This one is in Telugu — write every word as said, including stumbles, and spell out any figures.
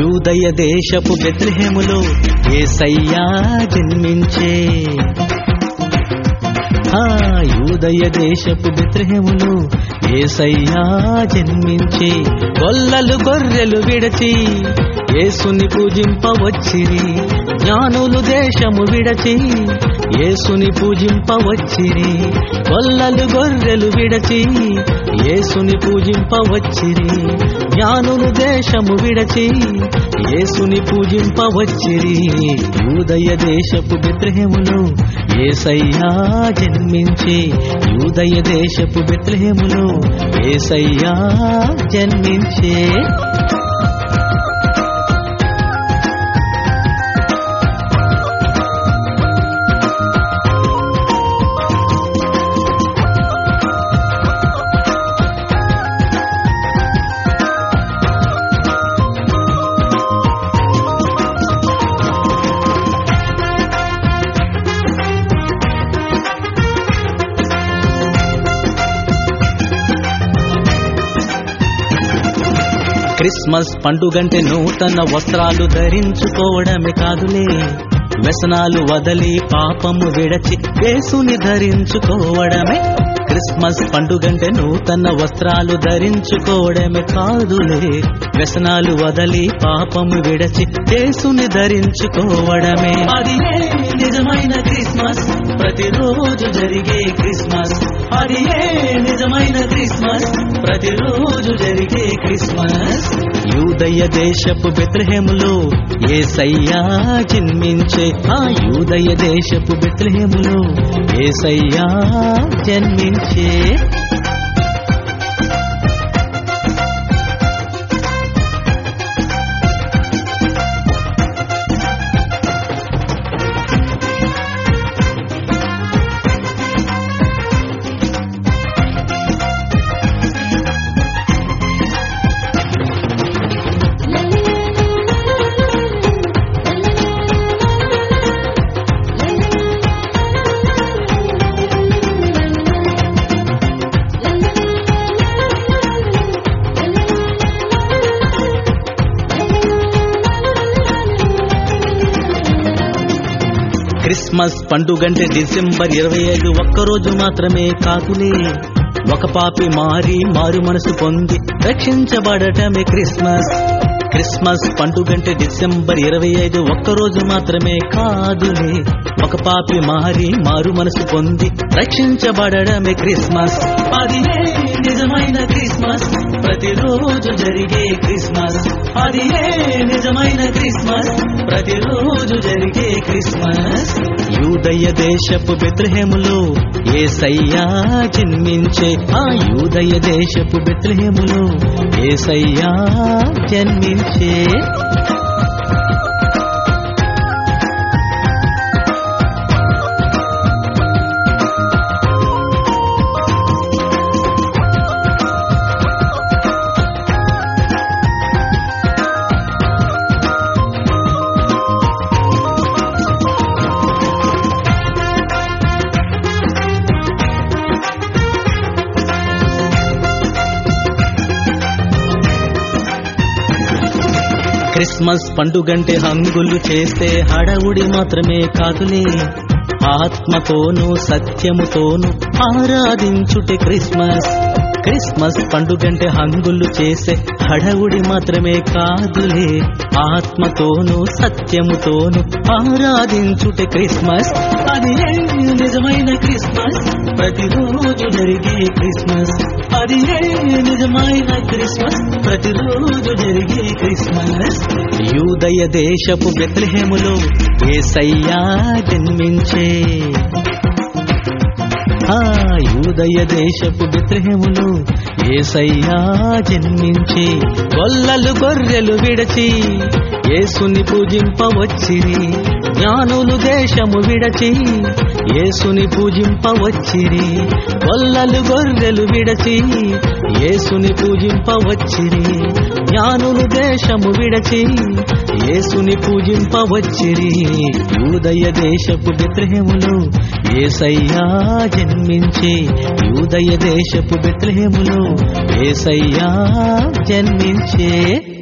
యూదయ దేశపు బెత్లెహేములో యేసయ్యా జన్మించే. ఆ యూదయ దేశపు బెత్లెహేములో యేసయ్యా జన్మించే. గొల్లలు గొర్రెలు విడచి యేసుని పూజింపవచ్చిరి. జ్ఞానులు దేశము విడచి యేసుని పూజింపవచ్చిరి. గొల్లలు గొర్రెలు విడచి యేసుని పూజింపవచ్చిరి. జ్ఞానులు దేశము విడచి యేసుని పూజింపవచ్చిరి. యూదయ దేశపు బెత్లెహేములో యేసయ్యా జన్మించే. యూదయ దేశపు బెత్లెహేములో యేసయ్యా జన్మించే. క్రిస్మస్ పండుగంటే నూతన వస్త్రాలు ధరించుకోవడమే కాదులే, వ్యసనాలు వదలి పాపము విడచి యేసుని ధరించుకోవడమే. క్రిస్మస్ పండుగంటే నూతన వస్త్రాలు ధరించుకోవడమే కాదులే, వ్యసనాలు వదలి పాపము విడచి యేసుని ధరించుకోవడమే. అది నిజమైన క్రిస్మస్, ప్రతిరోజు జరిగే క్రిస్మస్. అది నిజమైన క్రిస్మస్, ప్రతిరోజు జరిగే క్రిస్మస్. యూదయ దేశపు బెత్లెహేములో యేసయ్యా జన్మించే. ఆ యూదయ దేశపు బెత్లెహేములో యేసయ్యా జన్మించే. క్రిస్మస్ పండుగంటే డిసెంబర్ ఇరవై ఐదు ఒక్కరోజు మాత్రమే కాదులే, ఒక పాపి మారి మారు మనసు పొంది రక్షించబడటమే క్రిస్మస్. క్రిస్మస్ పండుగంటే డిసెంబర్ ఇరవై ఐదు ఒక్కరోజు మాత్రమే కాదులే, ఒక పాపి మారి మారు మనసు పొంది రక్షించబడడమే క్రిస్మస్. అది నిజమైన క్రిస్మస్, ప్రతిరోజు జరిగే క్రిస్మస్. అది నిజమైన క్రిస్మస్, ప్రతిరోజు జరిగే క్రిస్మస్. యూదయ దేశపు బెత్లెహేములో యేసయ్యా జన్మించే. ఆ యూదయ దేశపు బెత్లెహేములో యేసయ్యా జన్మించే. క్రిస్మస్ పండుగంటే హంగులు చేసే హడావుడి మాత్రమే కాదులే, ఆత్మతోనూ సత్యముతోనూ ఆరాధించుటే క్రిస్మస్. క్రిస్మస్ పండుగంటే హంగులు చేసే హడావుడి మాత్రమే కాదులే, ఆత్మతోనూ సత్యముతోనూ ఆరాధించుటే క్రిస్మస్. అది నిజమైన క్రిస్మస్, ప్రతిరోజు జరిగే క్రిస్మస్. అది నిజమైన క్రిస్మస్, ప్రతిరోజు జరిగే క్రిస్మస్. యూదయ దేశపు బెత్లెహేములో యేసయ్యా జన్మించే. ఆ యూదయ దేశపు బెత్లెహేములో యేసయ్యా జన్మించి గొల్లలు గొర్రెలు విడచి యేసుని పూజింపవచ్చిరి. జ్ఞానులు దేశము విడచి యేసుని పూజింపవచ్చిరి. గొల్లలు గొర్రెలు విడచి యేసుని పూజింపవచ్చిరి. జ్ఞానులు దేశము విడచి యేసుని పూజింపవచ్చిరి. యూదయ దేశపు బెత్లెహేములో యేసయ్యా జన్మించి. యూదయ దేశపు బెత్లెహేములో యేసయ్యా జన్మించే.